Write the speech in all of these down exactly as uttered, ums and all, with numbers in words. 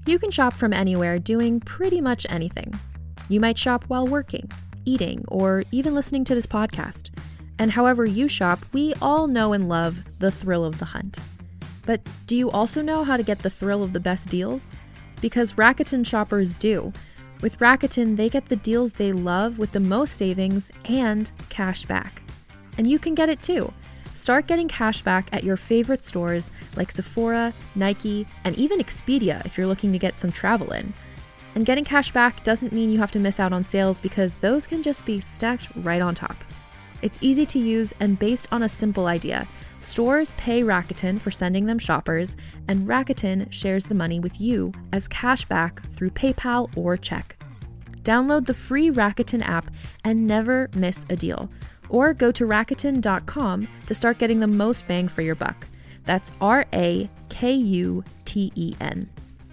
You can shop from anywhere doing pretty much anything. You might shop while working, eating, or even listening to this podcast. And however you shop, we all know and love the thrill of the hunt. But do you also know how to get the thrill of the best deals? Because Rakuten shoppers do. With Rakuten, they get the deals they love with the most savings and cash back. And you can get it too. Start getting cash back at your favorite stores like Sephora, Nike, and even Expedia if you're looking to get some travel in. And getting cash back doesn't mean you have to miss out on sales because those can just be stacked right on top. It's easy to use and based on a simple idea. Stores pay Rakuten for sending them shoppers, and Rakuten shares the money with you as cash back through PayPal or check. Download the free Rakuten app and never miss a deal. Or go to Rakuten dot com to start getting the most bang for your buck. That's R A K U T E N.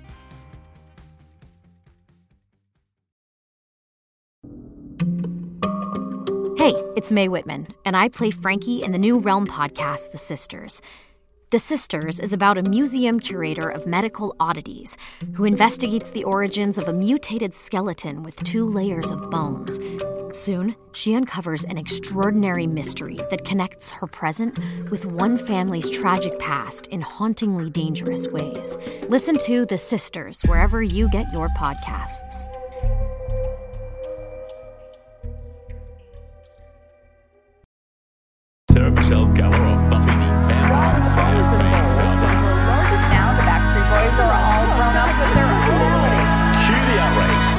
Hey, it's Mae Whitman, and I play Frankie in the new Realm podcast, The Sisters. The Sisters is about a museum curator of medical oddities who investigates the origins of a mutated skeleton with two layers of bones. Soon, she uncovers an extraordinary mystery that connects her present with one family's tragic past in hauntingly dangerous ways. Listen to The Sisters wherever you get your podcasts. Sarah Michelle Gellar of Buffy the Vampire Slayer fame found out. Now the Backstreet Boys are all grown up with their own wedding. Cue the outrage.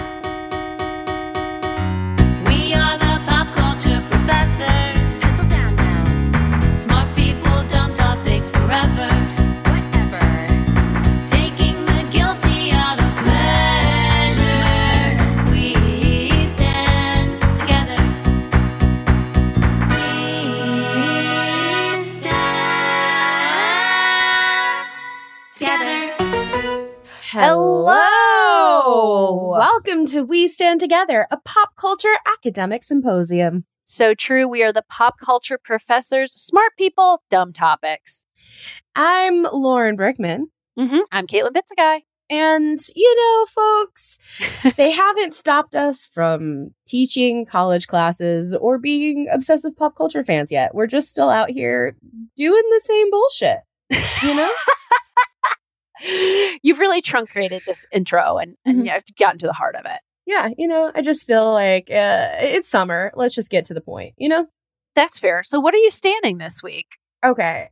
We are the pop culture professors. Settle down now. Smart people, dumb topics forever. Whatever. Taking the guilty out of pleasure. We stand together. We stand together. Hello! Welcome to We Stand Together, a pop culture academic symposium. So true, we are the pop culture professors, smart people, dumb topics. I'm Lauren Brickman. Mm-hmm. I'm Caitlin Bitsagai. And, you know, folks, they haven't stopped us from teaching college classes or being obsessive pop culture fans yet. We're just still out here doing the same bullshit, you know? You've really truncated this intro and, and Mhm. I've gotten to the heart of it. Yeah, you know, I just feel like uh, it's summer. Let's just get to the point, you know? That's fair. So what are you standing this week? Okay.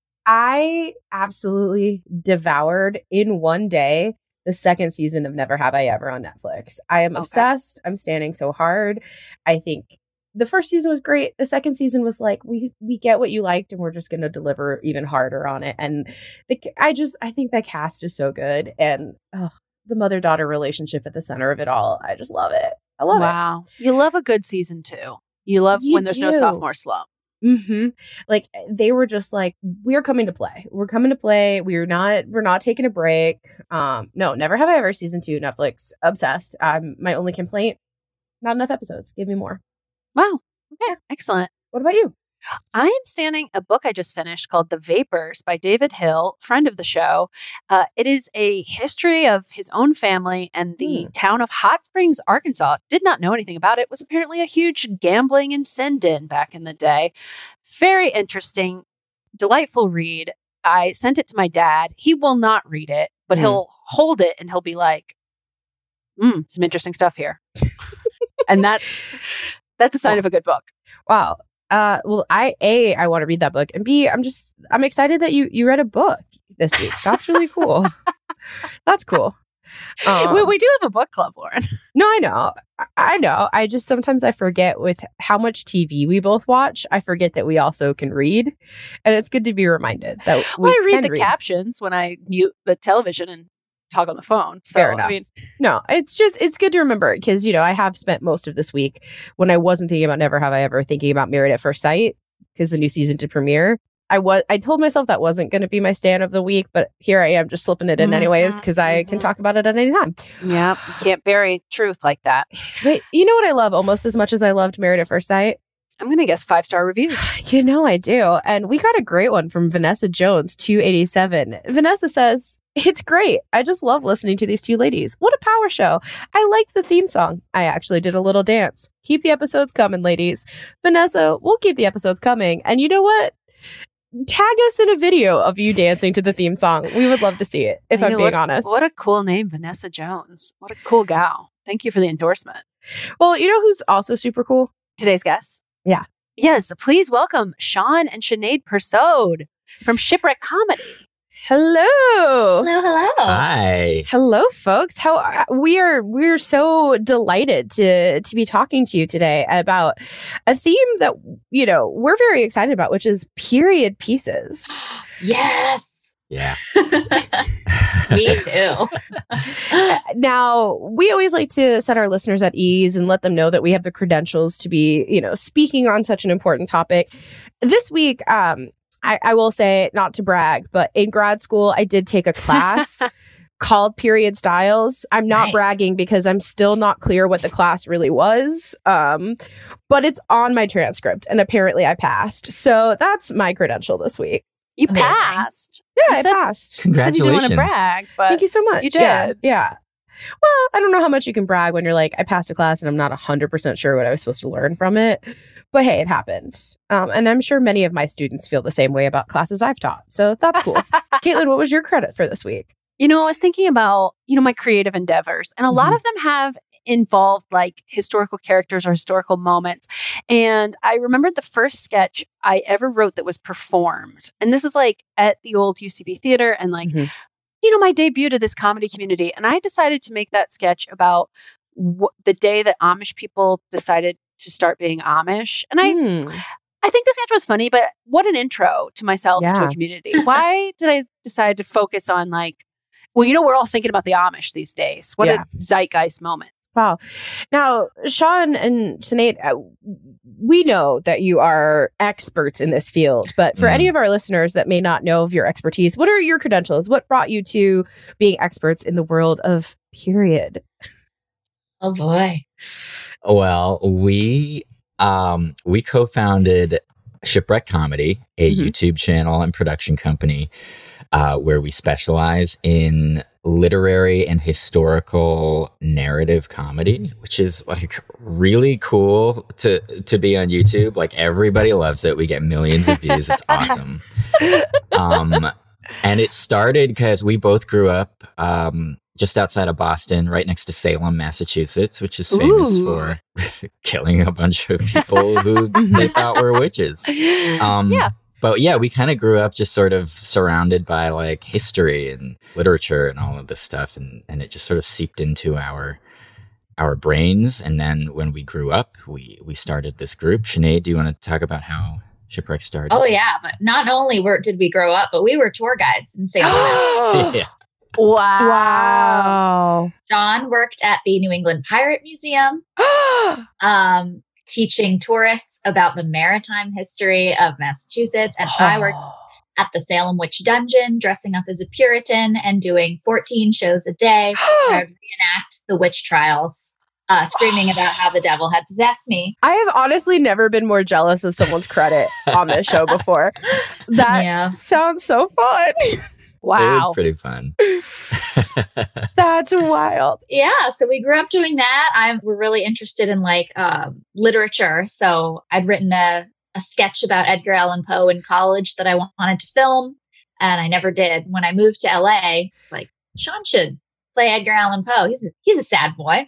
I absolutely devoured in one day the second season of Never Have I Ever on Netflix. I am Okay. obsessed. I'm standing so hard. I think the first season was great. The second season was like, we we get what you liked and we're just going to deliver even harder on it. And the, I just, I think that cast is so good. And oh, the mother-daughter relationship at the center of it all. I just love it. I love it. Wow. You love a good season two. You love You when there's no do. sophomore slump. Mm-hmm. Like they were just like, we're coming to play. We're coming to play. We're not. We're not taking a break. Um, no, Never Have I Ever season two. Netflix obsessed. Um, my only complaint: not enough episodes. Give me more. Wow. Okay. Excellent. What about you? I am standing a book I just finished called The Vapors by David Hill, friend of the show. Uh, it is a history of his own family and the Hmm. town of Hot Springs, Arkansas. Did not know anything about it. It was apparently a huge gambling and sin den back in the day. Very interesting, delightful read. I sent it to my dad. He will not read it, but Hmm. he'll hold it and he'll be like, mm, some interesting stuff here. And that's that's a sign of a good book. Wow. Uh, well, I a I want to read that book, and b I'm just I'm excited that you you read a book this week. That's really cool. That's cool. Um, we, we do have a book club, Lauren. No, I know. I- I know. I just sometimes I forget with how much T V we both watch. I forget that we also can read, and it's good to be reminded that we Well, I read can the captions when I mute the television and talk on the phone. So, Fair enough. I mean, No, it's just it's good to remember because you know I have spent most of this week when I wasn't thinking about Never Have I Ever thinking about Married at First Sight because the new season to premiere. I was I told myself that wasn't going to be my stand of the week, but here I am just slipping it in Mhm, anyways because I can mhm. talk about it at any time. yeah, you can't bury truth like that. Wait, you know what I love almost as much as I loved Married at First Sight? I'm going to guess five-star reviews. You know I do. And we got a great one from Vanessa Jones, two eighty-seven. Vanessa says, it's great. I just love listening to these two ladies. What a power show. I like the theme song. I actually did a little dance. Keep the episodes coming, ladies. Vanessa, we'll keep the episodes coming. And you know what? Tag us in a video of you dancing to the theme song. We would love to see it, if I I'm know, being what, honest. What a cool name, Vanessa Jones. What a cool gal. Thank you for the endorsement. Well, you know who's also super cool? Today's guest. Yeah. Yes, please welcome Sean and Sinead Persaud from Shipwreck Comedy. Hello. Hello, hello. Hi. Hello, folks. How we are we're so delighted to to be talking to you today about a theme that, you know, we're very excited about, which is period pieces. Yes. Yeah. Me too. Now, we always like to set our listeners at ease and let them know that we have the credentials to be, you know, speaking on such an important topic. This week, um, I, I will say, not to brag, but in grad school, I did take a class called Period Styles. I'm not Nice. bragging because I'm still not clear what the class really was, um, but it's on my transcript, and apparently I passed. So that's my credential this week. You Amazing. passed. Yeah, You I said- passed. You said you didn't want to Congratulations. brag, but Thank you so much. you Yeah, did. yeah. Well, I don't know how much you can brag when you're like, I passed a class and I'm not one hundred percent sure what I was supposed to learn from it. But hey, it happened. Um, and I'm sure many of my students feel the same way about classes I've taught. So that's cool. Caitlin, what was your credit for this week? You know, I was thinking about, you know, my creative endeavors, and a lot Mhm. of them have involved like historical characters or historical moments. And I remembered the first sketch I ever wrote that was performed. And this is like at the old U C B theater and like, Mhm. you know, my debut to this comedy community. And I decided to make that sketch about wh- the day that Amish people decided to start being Amish. And I, Hmm. I think the sketch was funny, but what an intro to myself to Yeah. a community. Why did I decide to focus on like, well, you know, we're all thinking about the Amish these days. What Yeah. a zeitgeist moment. Wow. Now, Sean and Sinead, uh, we know that you are experts in this field, but for Mm. any of our listeners that may not know of your expertise, what are your credentials? What brought you to being experts in the world of period? Oh boy. Well, we um we co-founded Shipwreck Comedy, a Mhm. YouTube channel and production company uh, where we specialize in literary and historical narrative comedy, which is like really cool to to be on YouTube. Like everybody loves it. We get millions of views. It's awesome. Um, and it started because we both grew up um, just outside of Boston, right next to Salem, Massachusetts, which is famous Ooh. for killing a bunch of people who they thought were witches. Um, Yeah. But yeah, we kind of grew up just sort of surrounded by like history and literature and all of this stuff. And, and it just sort of seeped into our our brains. And then when we grew up, we we started this group. Sinead, do you want to talk about how Shipwreck started? Oh yeah, but not only were did we grow up, but we were tour guides in Saint Louis. Yeah. Wow. Wow. John worked at the New England Pirate Museum, um, teaching tourists about the maritime history of Massachusetts, and I worked at the Salem Witch Dungeon, dressing up as a Puritan and doing fourteen shows a day where I would reenact the witch trials, uh, screaming about how the devil had possessed me. I have honestly never been more jealous of someone's credit on this show before. That Yeah. sounds so fun. It Wow. was pretty fun. That's wild. Yeah, so we grew up doing that. I'm we're really interested in like um, literature. So I'd written a, a sketch about Edgar Allan Poe in college that I wa- wanted to film, and I never did. When I moved to L A, it's like Sean should play Edgar Allan Poe. He's a, he's a sad boy.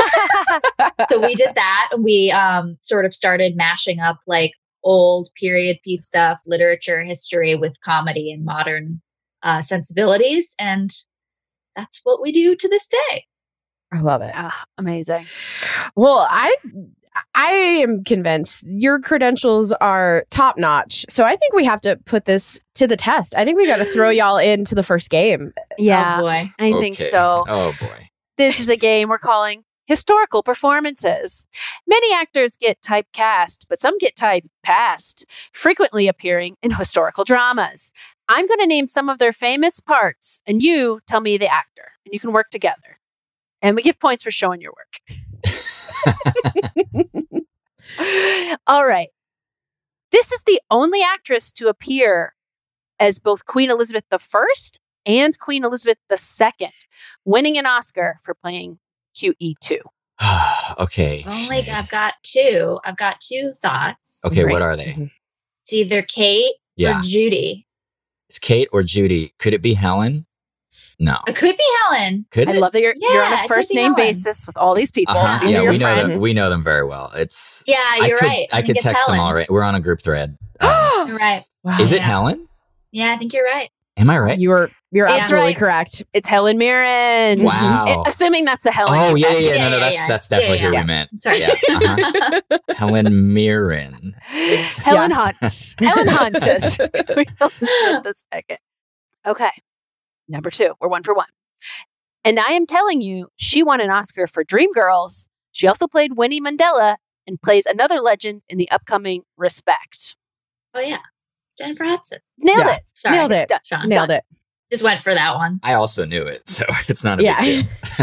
So we did that. We um, sort of started mashing up like old period piece stuff, literature, history with comedy and modern uh, sensibilities, and that's what we do to this day. I love it. Ah, amazing. Well, I I am convinced your credentials are top notch. So I think we have to put this to the test. I think we got to throw y'all into the first game. Yeah, Oh boy. I think Okay. so. Oh boy. This is a game we're calling historical performances. Many actors get typecast, but some get typepast, frequently appearing in historical dramas. I'm going to name some of their famous parts, and you tell me the actor, and you can work together. And we give points for showing your work. All right. This is the only actress to appear as both Queen Elizabeth the First and Queen Elizabeth the Second, winning an Oscar for playing Q E two. Okay. Only Sinead. I've got two. I've got two thoughts. Okay, Right. what are they? Mhm. It's either Kate Yeah. or Judy. It's Kate or Judy. Could it be Helen? No. It could be Helen. Could I it? love that you're, you're on Yeah, it a could first be name Helen. basis with all these people. Uh-huh. These Yeah, are your we know friends. them. We know them very well. It's. Yeah, I you're could, right. I, think could it's text them Helen. already. We're on a group thread. Um, You're right. Wow. is it Yeah. Helen? Yeah, I think you're right. Am I right? You were you're Yeah. absolutely Right. correct. It's Helen Mirren. Wow. It- assuming that's the Helen. Oh you yeah, yeah, meant. yeah. Yeah, No, no, yeah, that's yeah. that's definitely Yeah, who yeah. we meant. Sorry. Yeah. Uh-huh. Helen Mirren. Helen Yes. Hunt. Helen Hunt is Queen Elizabeth the Second. Okay. Number two. We're one for one. And I am telling you, she won an Oscar for Dreamgirls. She also played Winnie Mandela and plays another legend in the upcoming Respect. Oh yeah, Jennifer Hudson. Nailed Yeah. it. Sorry, Nailed It's it. done. Sean. It's Nailed done. it. Just went for that one. I also knew it, so it's not a Yeah. big deal.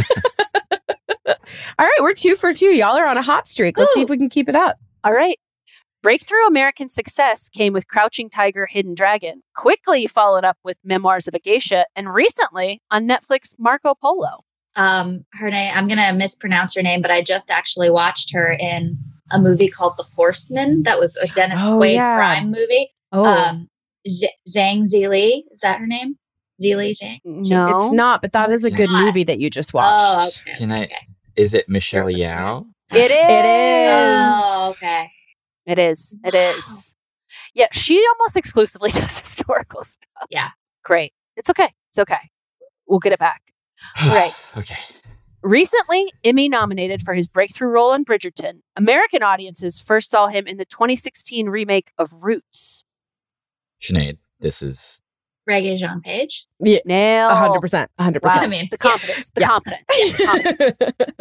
All right, we're two for two. Y'all are on a hot streak. Let's see if we can keep it up. All right. Breakthrough American success came with Crouching Tiger, Hidden Dragon, quickly followed up with Memoirs of a Geisha, and recently on Netflix, Marco Polo. Um, her name. I'm gonna mispronounce her name, but I just actually watched her in a movie called The Horseman. That was a Dennis Oh, Quaid yeah. crime movie. Oh, Um, Z- Zhang Zili. Is that her name? Zili Zhang. no. It's not, but that is a It's good not. movie that you just Oh, watched. okay. Can I? Okay. Is it Michelle What's her Yao? name? It is. It is. Oh, okay. It is. It Wow. is. Yeah, she almost exclusively does historical stuff. Yeah. Great. It's okay. It's okay. We'll get it back. Right. Okay. Recently, Emmy nominated for his breakthrough role in Bridgerton, American audiences first saw him in the twenty sixteen remake of Roots. Sinead, this is. Reggae Jean Page. Nail. A hundred percent. A hundred Wow. I percent. mean, The confidence. The Yeah. confidence. The confidence.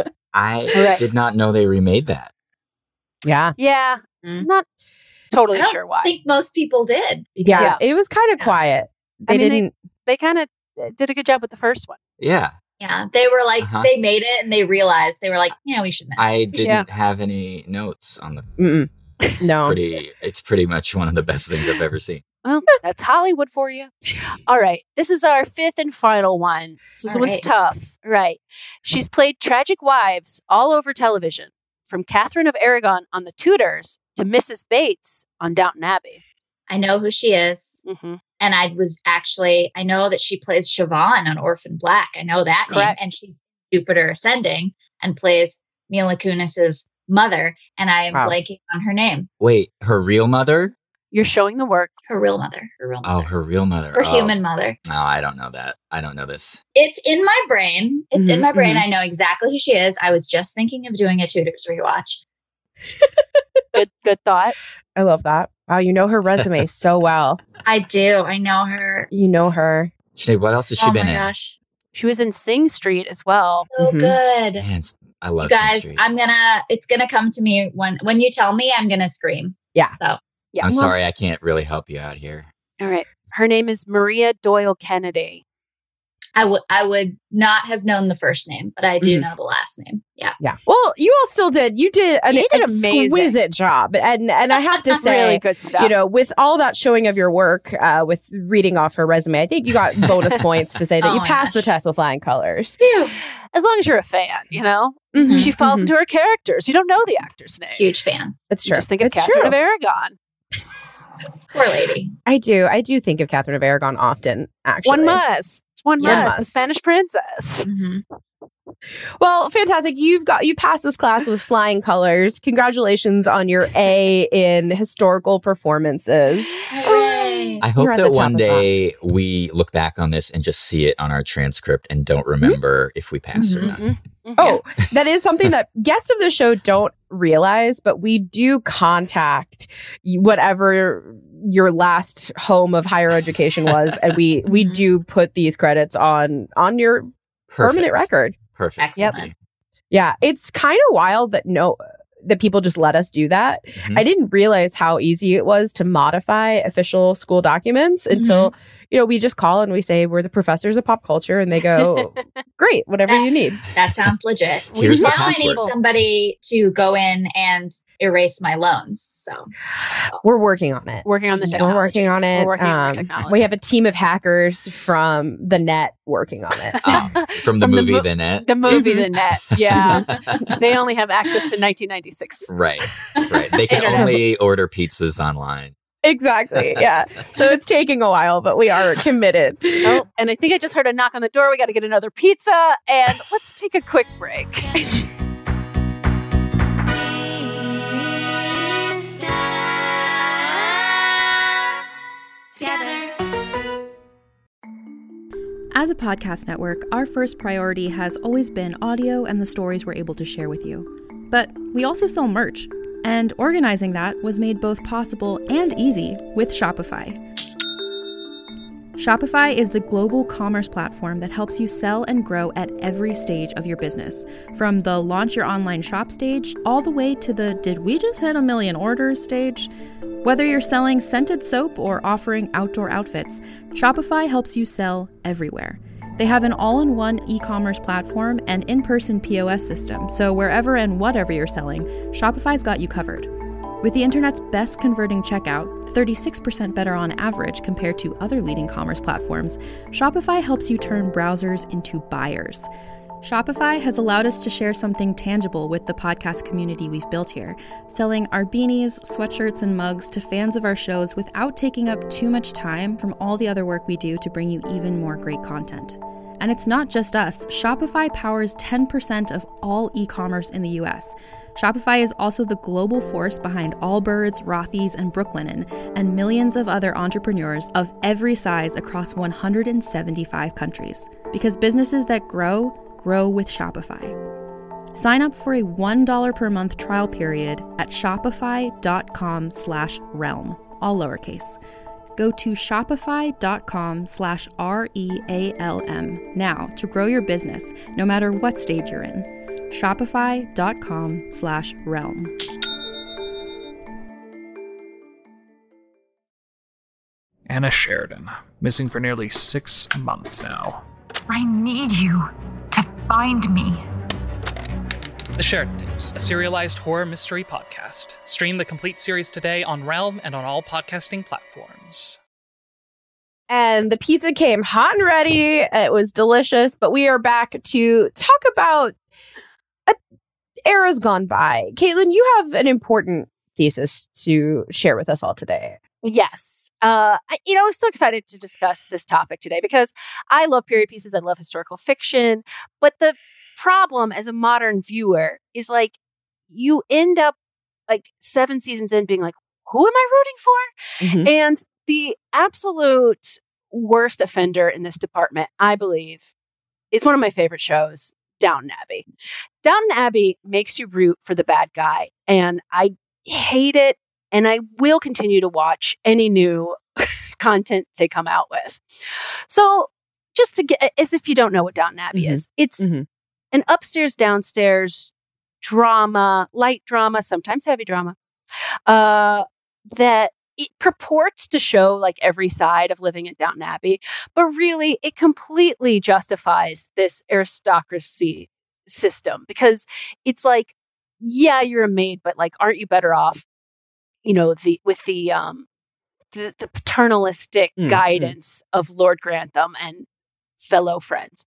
I Right. did not know they remade that. Yeah. Yeah. Mm. Not totally I don't sure why. I think most people did. Yeah. Yes. It was kind of Yeah. quiet. They I mean, didn't. They kind of did a good job with the first one. Yeah, Yeah, they were like, Uh-huh. they made it and they realized they were like, yeah, we shouldn't. have. I didn't Yeah. have any notes on the. Mm-mm. It's No. pretty. It's pretty much one of the best things I've ever seen. Well, that's Hollywood for you. All right. This is our fifth and final one. So this All one's right. tough. Right. She's played tragic wives all over television, from Catherine of Aragon on The Tudors to Missus Bates on Downton Abbey. I know who she is, Mm-hmm. and I was actually I know that she plays Siobhan on Orphan Black. I know that name, Correct. and she's Jupiter Ascending and plays Mila Kunis's mother. And I am Wow. blanking on her name, Wait, her real mother? You're showing the work. her real mother, her real Oh, mother, her real mother. her Oh. human mother. No, I don't know that. I don't know this. It's in my brain. It's in Mhm, my brain. mhm. I know exactly who she is. I was just thinking of doing a Tudors rewatch. Good good thought. I love that. Wow, you know her resume so well. I do. I know her. You know her. Sinead, what else has she Oh been my in? gosh, She was in Sing Street as well. so Mhm. good. Man, it's- I love You Sin guys, Street. I'm gonna. It's gonna come to me when when you tell me. I'm gonna scream. Yeah. I'm well, sorry, I can't really help you out here. All right. Her name is Maria Doyle Kennedy. I would I would not have known the first name, but I do Mhm. know the last name. Yeah. Yeah. Well, you all still did. You did an You did amazing. exquisite job. And and I have to say, Really good stuff. you know, with all that showing of your work, uh, with reading off her resume, I think you got bonus points to say that Oh you my passed the gosh. test with flying colors. Phew. as long as you're a fan, you know, Mhm, she falls mhm. into her characters. You don't know the actor's name. Huge fan. It's You true. just think of it's Catherine true. of Aragon. Poor lady. I do. I do think of Catherine of Aragon often, actually. One must. One Yeah. must. The Must. Spanish princess. Mhm. Well, fantastic. You've got you passed this class with flying colors. Congratulations on your A in historical performances. Hooray. I hope You're at that the top one of the day we look back on this and just see it on our transcript and don't remember if we passed or not. Mhm. Oh, that is something that guests of the show don't realize, but we do contact y- whatever your last home of higher education was, and we we Mhm. do put these credits on on your permanent Perfect. record. Perfect. Excellent. Yeah, it's kind of wild that no that people just let us do that. Mhm. I didn't realize how easy it was to modify official school documents until you know, we just call and we say, we're the professors of pop culture. And they go, great, whatever That- you need. That sounds legit. Here's the now I need password. somebody to go in and erase my loans. So We're working on it. Working on the We're technology. working on it. We're working on the Um, technology. we have a team of hackers from the net working on it. Um, from the From the movie mo- The Net. The movie, Mhm. The Net. Yeah. They only have access to nineteen ninety-six. Right, right. They can Internet. only order pizzas online. Exactly. Yeah. So it's taking a while, but we are committed. Oh, and I think I just heard a knock on the door. We got to get another pizza, and let's take a quick break. As a podcast network, our first priority has always been audio and the stories we're able to share with you. But we also sell merch, and organizing that was made both possible and easy with Shopify. Shopify is the global commerce platform that helps you sell and grow at every stage of your business, from the launch your online shop stage all the way to the did we just hit a million orders stage. Whether you're selling scented soap or offering outdoor outfits, Shopify helps you sell everywhere. They have an all-in-one e-commerce platform and in-person P O S system, so wherever and whatever you're selling, Shopify's got you covered. With the internet's best converting checkout, thirty-six percent better on average compared to other leading commerce platforms, Shopify helps you turn browsers into buyers. Shopify has allowed us to share something tangible with the podcast community we've built here, selling our beanies, sweatshirts, and mugs to fans of our shows without taking up too much time from all the other work we do to bring you even more great content. And it's not just us. Shopify powers ten percent of all e-commerce in the U S. Shopify is also the global force behind Allbirds, Rothy's, and Brooklinen, and millions of other entrepreneurs of every size across one hundred seventy-five countries. Because businesses that grow, grow with Shopify. Sign up for a one dollar per month trial period at shopify.com slash realm, all lowercase. Go to shopify.com slash R-E-A-L-M now to grow your business, no matter what stage you're in. Shopify.com slash realm. Anna Sheridan, missing for nearly six months now. I need you to find me. The Sheridan Tapes, a serialized horror mystery podcast. Stream the complete series today on Realm and on all podcasting platforms. And the pizza came hot and ready. It was delicious. But we are back to talk about a, eras gone by. Caitlin, you have an important thesis to share with us all today. Yes. Uh, I, you know, I was so excited to discuss this topic today because I love period pieces. I love historical fiction. But the problem as a modern viewer is like you end up like seven seasons in being like, who am I rooting for? Mm-hmm. And the absolute worst offender in this department, I believe, is one of my favorite shows, Downton Abbey. Downton Abbey makes you root for the bad guy, and I hate it, and I will continue to watch any new content they come out with. So just to get, as if you don't know what Downton Abbey Mm-hmm. is, it's Mm-hmm. an upstairs, downstairs drama, light drama, sometimes heavy drama, uh, that it purports to show like every side of living at Downton Abbey, but really it completely justifies this aristocracy system because it's like, yeah, you're a maid, but like, aren't you better off, you know, the with the um the, the paternalistic Mm-hmm. guidance of Lord Grantham and fellow friends.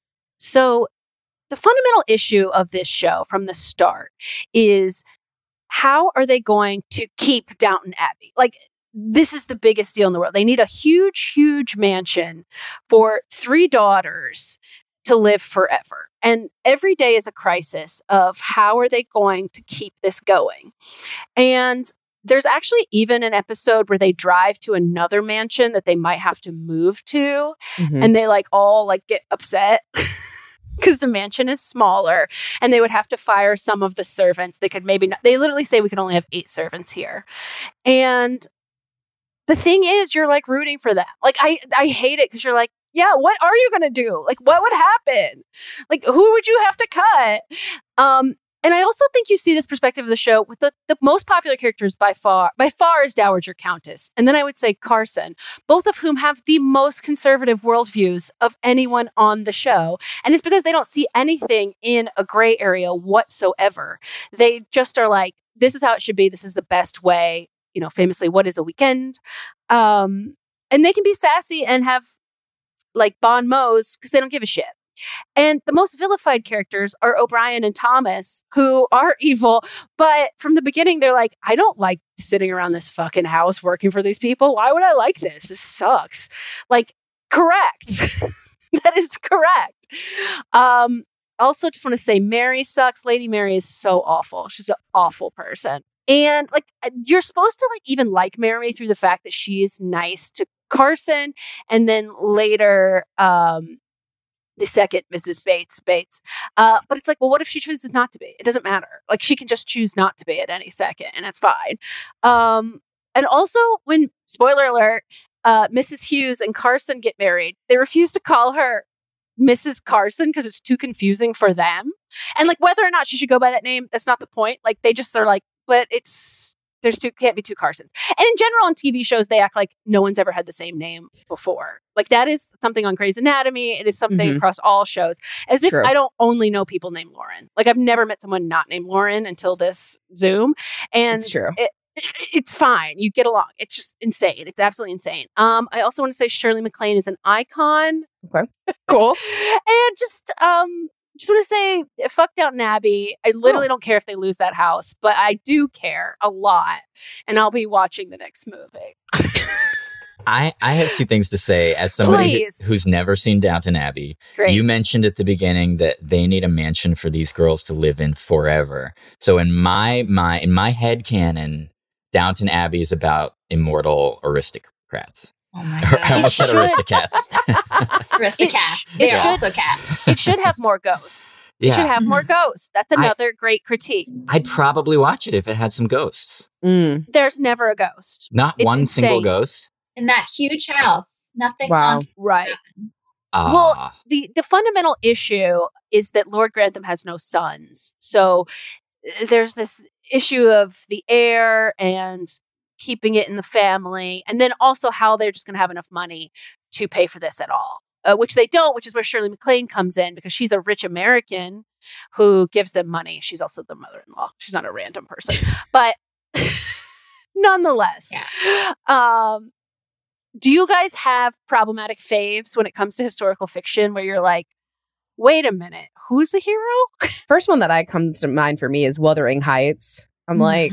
So the fundamental issue of this show from the start is how are they going to keep Downton Abbey? Like, this is the biggest deal in the world. They need a huge, huge mansion for three daughters to live forever. And every day is a crisis of how are they going to keep this going? And there's actually even an episode where they drive to another mansion that they might have to move to. Mm-hmm. And they like all like get upset because the mansion is smaller and they would have to fire some of the servants. They could maybe not, they literally say we can only have eight servants here. And the thing is, you're like rooting for them. Like, I, I hate it because you're like, yeah, what are you going to do? Like, what would happen? Like, who would you have to cut? Um, And I also think you see this perspective of the show with the, the most popular characters by far, by far is Dowager Countess. And then I would say Carson, both of whom have the most conservative worldviews of anyone on the show. And it's because they don't see anything in a gray area whatsoever. They just are like, this is how it should be. This is the best way. You know, famously, what is a weekend? Um, and they can be sassy and have like bon mots because they don't give a shit. And the most vilified characters are O'Brien and Thomas, who are evil. But from the beginning, they're like, I don't like sitting around this fucking house working for these people. Why would I like this? This sucks. Like, correct. That is correct. Um, also, just want to say Mary sucks. Lady Mary is so awful. She's an awful person. And like, you're supposed to like even like Mary through the fact that she is nice to Carson. And then later, um, the second Missus Bates, Bates. Uh, but it's like, well, what if she chooses not to be? It doesn't matter. Like, she can just choose not to be at any second, and it's fine. Um, and also, when, spoiler alert, uh, Missus Hughes and Carson get married, they refuse to call her Missus Carson because it's too confusing for them. And like, whether or not she should go by that name, that's not the point. Like, they just are like, but it's... There's two, can't be two Carsons. And in general, on T V shows, they act like no one's ever had the same name before. Like that is something on Grey's Anatomy. It is something Mhm. across all shows. As if True. I don't only know people named Lauren. Like I've never met someone not named Lauren until this Zoom. And It's true. It, it's fine. You get along. It's just insane. It's absolutely insane. Um, I also want to say Shirley MacLaine is an icon. Okay. Cool. And just um just want to say fuck Downton Abbey. I literally don't care if they lose that house, but I do care a lot. And I'll be watching the next movie. I, I have two things to say as somebody who, Please. who's never seen Downton Abbey. Great. You mentioned at the beginning that they need a mansion for these girls to live in forever. So in my my in my head canon, Downton Abbey is about immortal aristocrats. Oh my I god. almost said should. aristocrats. Aristocats. It They're should- also cats. It should have more ghosts. It should Yeah, have more ghosts. That's I- another great critique. I'd probably watch it if it had some ghosts. Mm. There's never a ghost. Not It's one single insane. ghost. In that huge house. Nothing Wow. on Right. Ah, Well, the the fundamental issue is that Lord Grantham has no sons. So uh, there's this issue of the heir and keeping it in the family, and then also how they're just going to have enough money to pay for this at all, uh, which they don't, which is where Shirley MacLaine comes in because she's a rich American who gives them money. She's also the mother-in-law. She's not a random person, but nonetheless. Um, do you guys have problematic faves when it comes to historical fiction where you're like, wait a minute, who's the hero? First one that I comes to mind for me is Wuthering Heights. I'm Mhm. like,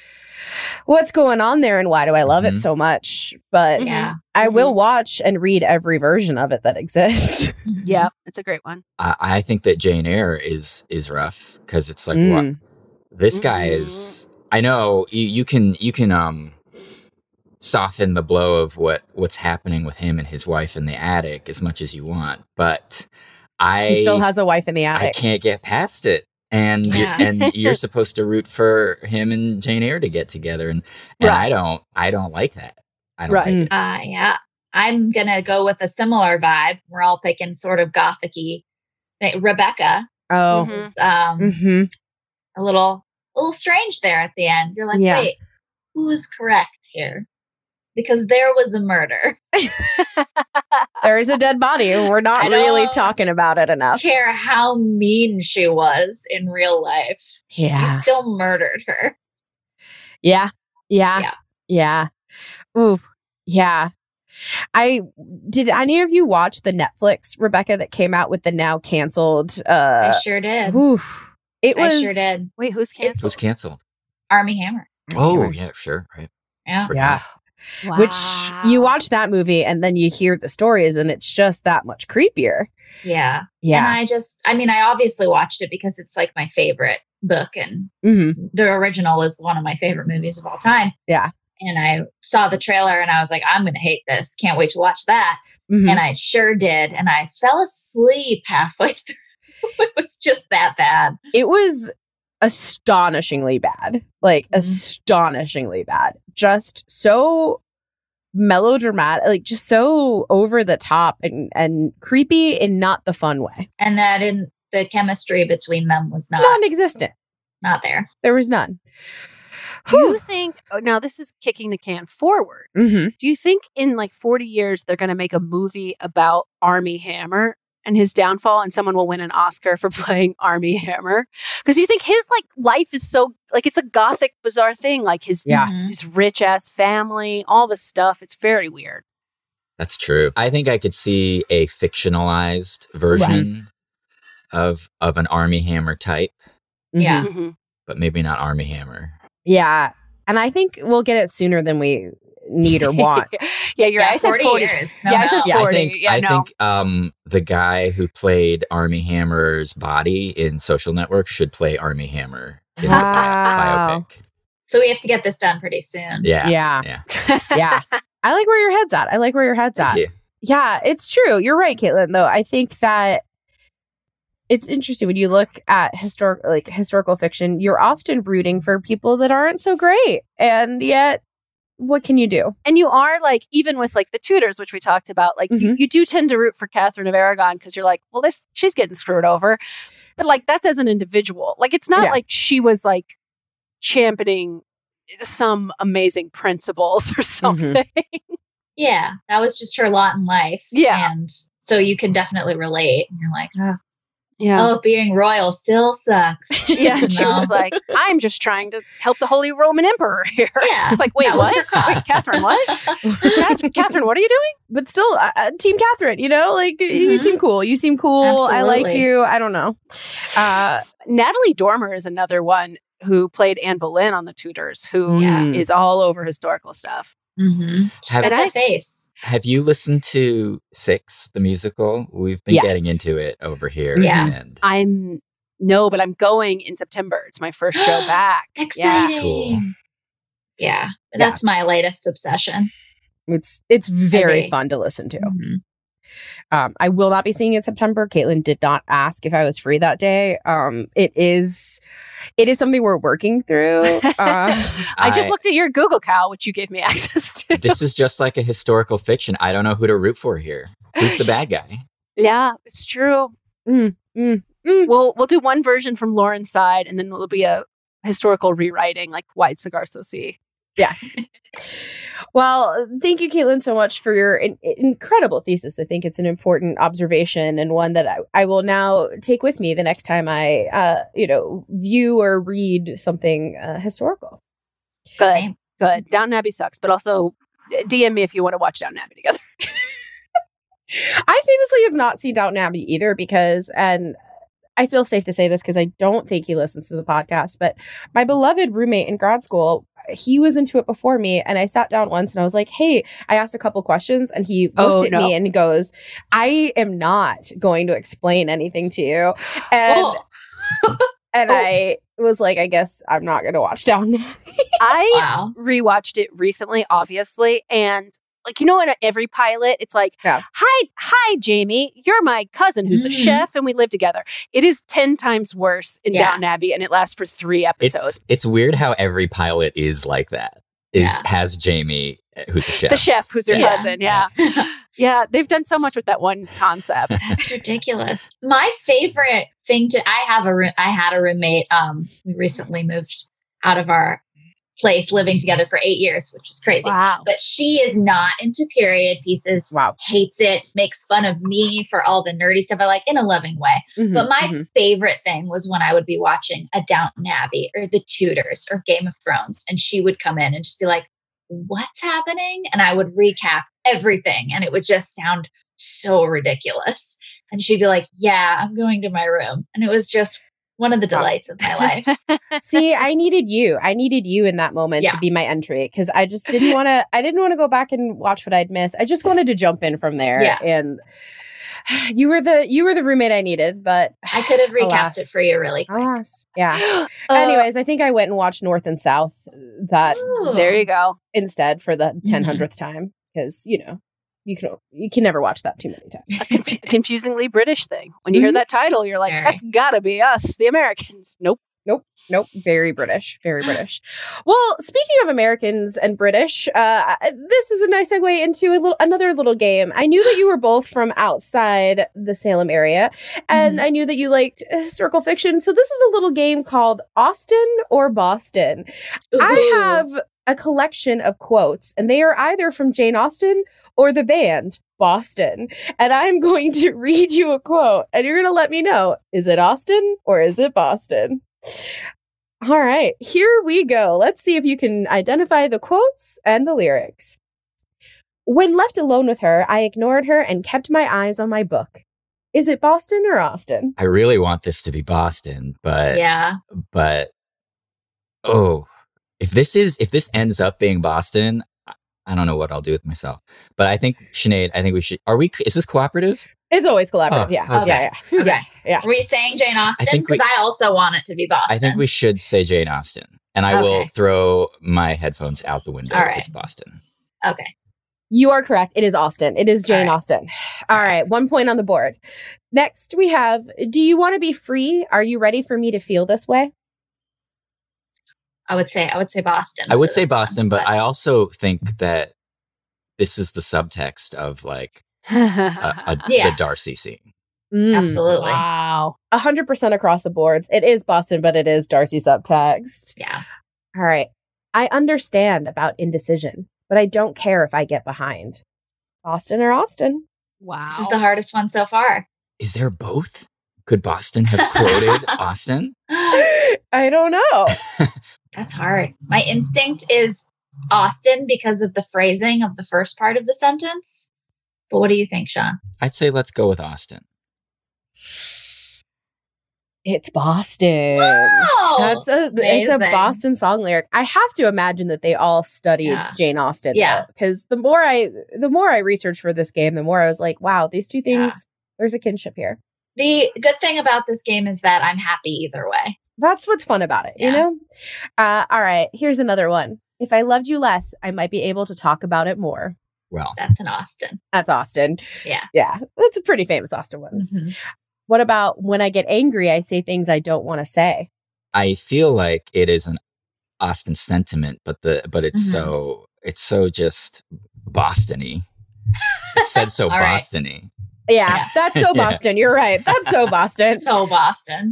what's going on there and why do I love Mhm. it so much? But Yeah. I Mhm. will watch and read every version of it that exists. Yeah, it's a great one. I, I think that Jane Eyre is is rough because it's like, Mm. what this guy is. I know you, you can you can um soften the blow of what what's happening with him and his wife in the attic as much as you want, but I He still has a wife in the I attic. can't get past it. And you- Yeah. and you're supposed to root for him and Jane Eyre to get together, and and I Right. don't I don't like that. I don't Right. like it. Uh, yeah. I'm going to go with a similar vibe. We're all picking sort of gothic-y. Like, Rebecca Oh. Mhm. is um, Mm-hmm. a little a little strange there at the end. You're like, Yeah. wait, who is correct here? Because there was a murder. There is a dead body. and We're not I really don't talking about it I enough. don't care how mean she was in real life. You Yeah. still murdered her. Yeah. Yeah. Yeah. Yeah. Ooh. Yeah. I did any of you watch the Netflix Rebecca that came out with the now canceled uh I sure did. oof. It was I sure did. Wait, who's canceled? Who's canceled? Army Hammer. Oh yeah, sure, right. Yeah. Yeah. Wow. Which you watch that movie and then you hear the stories and it's just that much creepier. Yeah. And Yeah. I just, I mean, I obviously watched it because it's like my favorite book, and Mm-hmm. the original is one of my favorite movies of all time. Yeah. And I saw the trailer and I was like, I'm going to hate this. Can't wait to watch that. Mhm. And I sure did. And I fell asleep halfway through. It was just that bad. It was astonishingly bad. Like Mhm. astonishingly bad. Just so melodramatic, like just so over the top and and creepy in not the fun way. And that in the chemistry between them was not Non-existent. not there. There was none. Do you think, oh, now this is kicking the can forward. Mm-hmm. Do you think in like forty years they're going to make a movie about Armie Hammer and his downfall and someone will win an Oscar for playing Armie Hammer? Because you think his like life is so, like it's a gothic, bizarre thing. Like his, Yeah. his rich ass family, all this stuff. It's very weird. That's true. I think I could see a fictionalized version of of an Armie Hammer type, Yeah. Mm-hmm. but maybe not Armie Hammer. Yeah. And I think we'll get it sooner than we need or want. yeah, you're Yeah, right. I said forty forty. years. No, yeah, I no. said Yeah, forty. I think yeah, I no. think um, the guy who played Armie Hammer's body in Social Network should play Armie Hammer in the bi- Wow. biopic. So we have to get this done pretty soon. Yeah, Yeah. yeah. Yeah. I like where your head's at. I like where your head's at. Thank you. Yeah, it's true. You're right, Caitlin, though. I think that it's interesting when you look at historic like historical fiction, you're often rooting for people that aren't so great. And yet, what can you do? And you are like, even with like the Tudors, which we talked about, like you, Mhm. you do tend to root for Catherine of Aragon because you're like, well, this she's getting screwed over. But like that's as an individual. Like it's not Yeah. like she was like championing some amazing principles or something. Yeah, that was just her lot in life. Yeah. And so you can definitely relate. And you're like, oh, Yeah. oh, being royal still sucks. Yeah, and she No. was like, I'm just trying to help the Holy Roman Emperor here. Yeah, It's like, wait, that was what? her cause. Wait, Catherine, what? Catherine, Catherine, what are you doing? But still, uh, uh, Team Catherine, you know, like you Mhm. seem cool. You seem cool. I like Absolutely. you. I don't know. Uh, Natalie Dormer is another one who played Anne Boleyn on The Tudors, who is Yeah. all over historical stuff. Mm-hmm. She's Have- got And I- that face. Have you listened to Six, the musical? We've been Yes. getting into it over here. Yeah. And I'm no, but I'm going in September. It's my first show back. Exciting. cool. Yeah, but Yeah. that's my latest obsession. it's it's very a- fun to listen to. Mhm. Um, I will not be seeing it in September. Caitlin did not ask if I was free that day. Um, it is, it is something we're working through. Uh, I just I- looked at your Google Cal, which you gave me access to. This is just like a historical fiction. I don't know who to root for here. Who's the bad guy? Yeah, it's true. Mm, mm, mm. We'll we'll do one version from Lauren's side, and then it'll be a historical rewriting, like White Cigar Saucy. Well, thank you, Caitlin, so much for your in- incredible thesis. I think it's an important observation and one that I, I will now take with me the next time I, uh, you know, view or read something uh, historical. Good, Same. good. Downton Abbey sucks, but also D M me if you want to watch Downton Abbey together. I famously have not seen Downton Abbey either because, and I feel safe to say this because I don't think he listens to the podcast, but my beloved roommate in grad school, he was into it before me. And I sat down once and I was like, hey, I asked a couple questions and he looked Oh, at no. me and he goes, I am not going to explain anything to you. And, Oh. and I was like, I guess I'm not going to watch Downton Abbey. I Wow. rewatched it recently, obviously, and like you know, in every pilot, it's like, Yeah. "Hi, hi, Jamie, you're my cousin who's a Mhm. chef, and we live together." It is ten times worse in Yeah. Downton Abbey, and it lasts for three episodes. It's it's weird how every pilot is like that. Is Yeah. has Jamie, uh, who's a chef. The chef who's your Yeah. cousin, yeah. Yeah, they've done so much with that one concept. It's ridiculous. My favorite thing to I have a roo- I had a roommate. Um, we recently moved out of our place, living together for eight years, which was crazy. Wow. But she is not into period pieces. Wow. Hates it. Makes fun of me for all the nerdy stuff I like in a loving way. Mhm, But my mhm. favorite thing was when I would be watching a Downton Abbey or The Tudors or Game of Thrones, and she would come in and just be like, "What's happening?" And I would recap everything, and it would just sound so ridiculous. And she'd be like, "Yeah, I'm going to my room," and it was just one of the delights of my life. See, I needed you. I needed you in that moment Yeah. to be my entry because I just didn't want to. I didn't want to go back and watch what I'd missed. I just wanted to jump in from there. Yeah. And you were the you were the roommate I needed, but I could have recapped Alas. it for you really quick. alas, yeah. Uh, Anyways, I think I went and watched North and South that Ooh. there you go. instead for the ten Mm-hmm. hundredth time because you know you can you can never watch that too many times. A confu- confusingly British thing. When you hear Mhm. that title, you're like, Very. "That's gotta be us, the Americans." Nope. Nope. Nope. Very British. Very British. Well, speaking of Americans and British, uh, this is a nice segue into a little another little game. I knew that you were both from outside the Salem area, and Mhm. I knew that you liked historical fiction. So this is a little game called Austin or Boston. I Ooh. have a collection of quotes, and they are either from Jane Austen or the band Boston. And I'm going to read you a quote, and you're going to let me know, is it Austin or is it Boston? All right, here we go. Let's see if you can identify the quotes and the lyrics. When left alone with her, I ignored her and kept my eyes on my book. Is it Boston or Austin? I really want this to be Boston, but Yeah. but oh, if this is if this ends up being Boston, I- I don't know what I'll do with myself. But I think Sinead, I think we should. Are we? Is this cooperative? It's always collaborative. Oh, yeah. okay. yeah. Yeah. Okay. Yeah. Yeah. Are we saying Jane Austen? think we- Because I also want it to be Boston. I think we should say Jane Austen, and I will Okay. throw my headphones out the window All if right. it's Boston. Okay. You are correct. It is Austin. It is Jane All right. Austen. All right. One point on the board. Next, we have, do you want to be free? Are you ready for me to feel this way? I would say I would say Boston. I would for say this one, Boston, but I also think that this is the subtext of like a, a, Yeah. the Darcy scene. Mm, Absolutely. Wow. one hundred percent across the boards. It is Boston, but it is Darcy subtext. Yeah. All right. I understand about indecision, but I don't care if I get behind. Boston or Austin? Wow. This is the hardest one so far. Is there both? Could Boston have quoted Austin? I don't know. That's hard. My instinct is Austin because of the phrasing of the first part of the sentence. But what do you think, Sean? I'd say let's go with Austin. It's Boston. Wow! That's a it's a Amazing. Boston song lyric. I have to imagine that they all studied Yeah. Jane Austen. Yeah. Because the more I the more I researched for this game, the more I was like, wow, these two things, there's a kinship here. The good thing about this game is that I'm happy either way. That's what's fun about it, you Yeah. know? Uh, all right, here's another one. If I loved you less, I might be able to talk about it more. Well, That's an Austin. That's Austin. Yeah. Yeah, that's a pretty famous Austin one. Mhm. What about when I get angry, I say things I don't want to say? I feel like it is an Austin sentiment, but the but it's Mhm. so it's so just Boston-y. It's said so All right. Boston-y. Yeah, Yeah. that's so Yeah. Boston. You're right. That's so Boston. So Boston.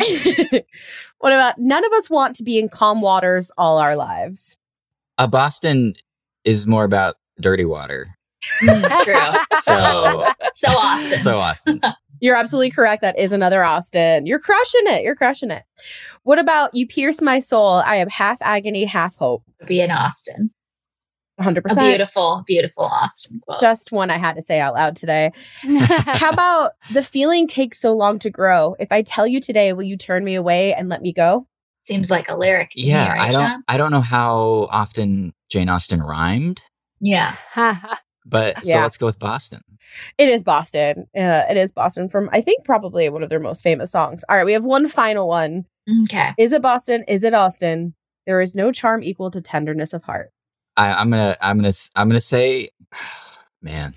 What about none of us want to be in calm waters all our lives? Uh, Boston is more about dirty water. Mm, true. So So Austin. so Austin. You're absolutely correct. That is another Austin. You're crushing it. You're crushing it. What about you pierce my soul? I am half agony, half hope. Be an Austin. one hundred A percent. beautiful, beautiful Austin quote. Just one I had to say out loud today. How about the feeling takes so long to grow? If I tell you today, will you turn me away and let me go? Seems like a lyric to Yeah, me, right, I don't Sean? I don't know how often Jane Austen rhymed, Yeah. but so Yeah. let's go with Boston. It is Boston. Uh, it is Boston from, I think, probably one of their most famous songs. All right, we have one final one. Okay. Is it Boston? Is it Austin? There is no charm equal to tenderness of heart. I, I'm gonna I'm gonna s- I'm gonna say, man,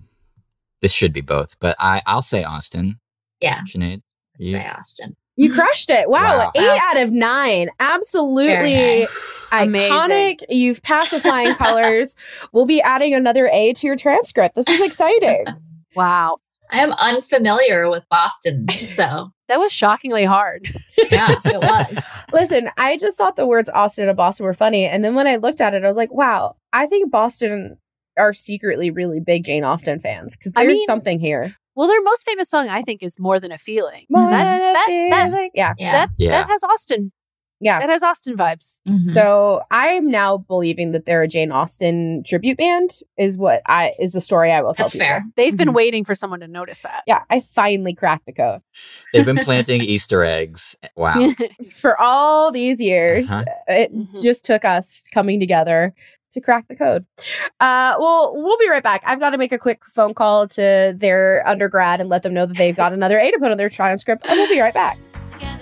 this should be both, but I I'll say Austin. Yeah. Sinead, you? Say Austin. You crushed it. Wow. Wow. Eight out of nine. Absolutely Very nice. iconic. You've passed with flying colors. We'll be adding another A to your transcript. This is exciting. Wow. I am unfamiliar with Boston, so That was shockingly hard. yeah, it was. Listen, I just thought the words Austin and Boston were funny. And then when I looked at it, I was like, wow, I think Boston are secretly really big Jane Austen fans because I there's mean- something here. Well, their most famous song, I think, is More Than a Feeling. More that, than a that, that, feeling. yeah. Yeah. that, Yeah. that has Austin. Yeah. That has Austin vibes. Mhm. So I'm now believing that they're a Jane Austen tribute band is what I is the story I will tell That's people. fair. They've been Mhm. waiting for someone to notice that. Yeah, I finally cracked the code. They've been planting Easter eggs. Wow. For all these years, Uh-huh. it Mhm. just took us coming together to crack the code. Uh, well, we'll be right back. I've got to make a quick phone call to their undergrad and let them know that they've got another A to put on their transcript, and we'll be right back. Together.